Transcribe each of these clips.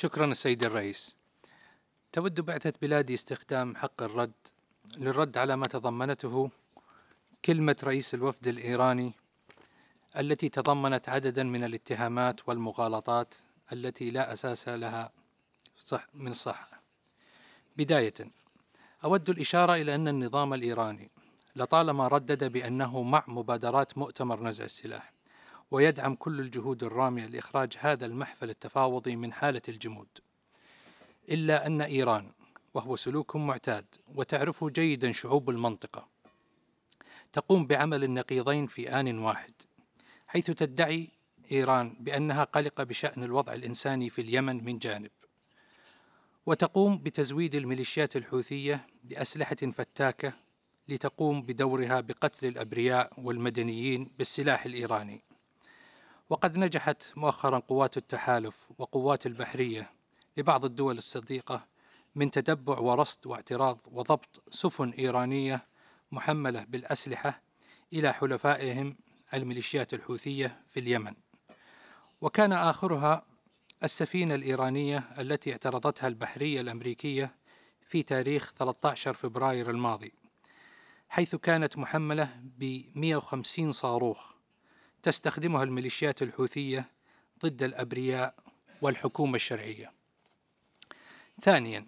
شكرا السيد الرئيس. تود بعثة بلادي استخدام حق الرد للرد على ما تضمنته كلمة رئيس الوفد الإيراني التي تضمنت عددا من الاتهامات والمغالطات التي لا أساس لها من الصحة. بداية، أود الإشارة إلى أن النظام الإيراني لطالما ردد بأنه مع مبادرات مؤتمر نزع السلاح، ويدعم كل الجهود الرامية لإخراج هذا المحفل التفاوضي من حالة الجمود، إلا أن إيران، وهو سلوك معتاد وتعرفه جيدا شعوب المنطقة، تقوم بعمل النقيضين في آن واحد، حيث تدعي إيران بأنها قلقة بشأن الوضع الإنساني في اليمن من جانب، وتقوم بتزويد الميليشيات الحوثية بأسلحة فتاكة لتقوم بدورها بقتل الأبرياء والمدنيين بالسلاح الإيراني. وقد نجحت مؤخرا قوات التحالف وقوات البحرية لبعض الدول الصديقة من تتبع ورصد واعتراض وضبط سفن إيرانية محملة بالأسلحة إلى حلفائهم الميليشيات الحوثية في اليمن، وكان آخرها السفينة الإيرانية التي اعترضتها البحرية الأمريكية في تاريخ 13 فبراير الماضي، حيث كانت محملة ب 150 صاروخ تستخدمها الميليشيات الحوثية ضد الأبرياء والحكومة الشرعية. ثانيا،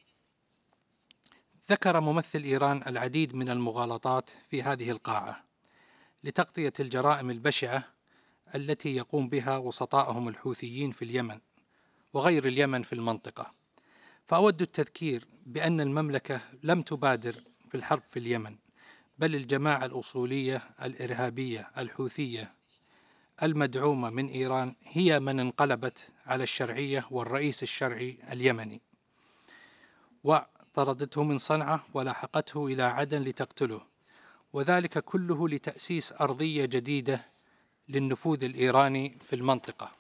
ذكر ممثل إيران العديد من المغالطات في هذه القاعة لتغطية الجرائم البشعة التي يقوم بها وسطائهم الحوثيين في اليمن وغير اليمن في المنطقة. فأود التذكير بأن المملكة لم تبادر في الحرب في اليمن، بل الجماعة الأصولية الإرهابية الحوثية المدعومة من إيران هي من انقلبت على الشرعية والرئيس الشرعي اليمني، وطردته من صنعاء ولاحقته إلى عدن لتقتله، وذلك كله لتأسيس أرضية جديدة للنفوذ الإيراني في المنطقة،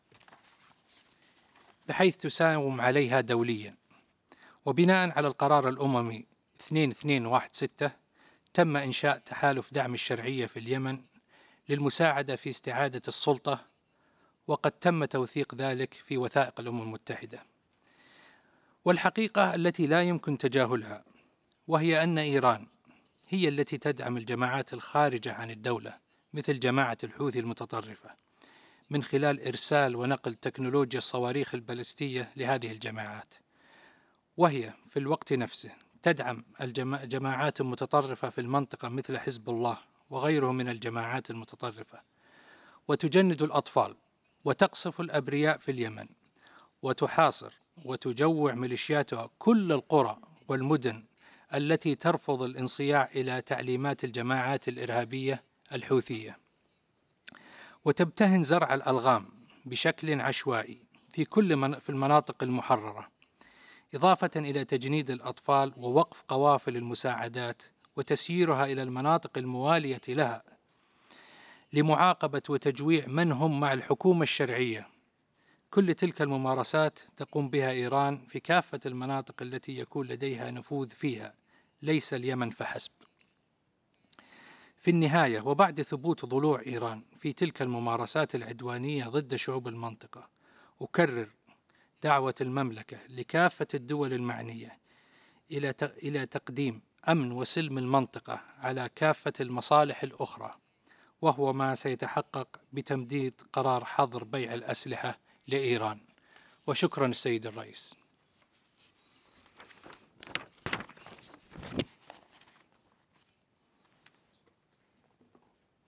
بحيث تساوم عليها دوليا. وبناء على القرار الأممي 2216 تم إنشاء تحالف دعم الشرعية في اليمن للمساعدة في استعادة السلطة، وقد تم توثيق ذلك في وثائق الأمم المتحدة. والحقيقة التي لا يمكن تجاهلها وهي أن إيران هي التي تدعم الجماعات الخارجة عن الدولة مثل جماعة الحوثي المتطرفة من خلال إرسال ونقل تكنولوجيا الصواريخ البالستية لهذه الجماعات، وهي في الوقت نفسه تدعم جماعات متطرفة في المنطقة مثل حزب الله وغيره من الجماعات المتطرفة، وتجند الأطفال وتقصف الأبرياء في اليمن، وتحاصر وتجوع ميليشياتها كل القرى والمدن التي ترفض الانصياع إلى تعليمات الجماعات الإرهابية الحوثية، وتبتهن زرع الألغام بشكل عشوائي في المناطق المحررة، إضافة إلى تجنيد الأطفال ووقف قوافل المساعدات وتسييرها إلى المناطق الموالية لها لمعاقبة وتجويع من هم مع الحكومة الشرعية. كل تلك الممارسات تقوم بها إيران في كافة المناطق التي يكون لديها نفوذ فيها، ليس اليمن فحسب. في النهاية، وبعد ثبوت ضلوع إيران في تلك الممارسات العدوانية ضد شعوب المنطقة، أكرر دعوة المملكة لكافة الدول المعنية إلى تقديم أمن وسلم المنطقة على كافة المصالح الأخرى، وهو ما سيتحقق بتمديد قرار حظر بيع الأسلحة لإيران. وشكرا السيد الرئيس.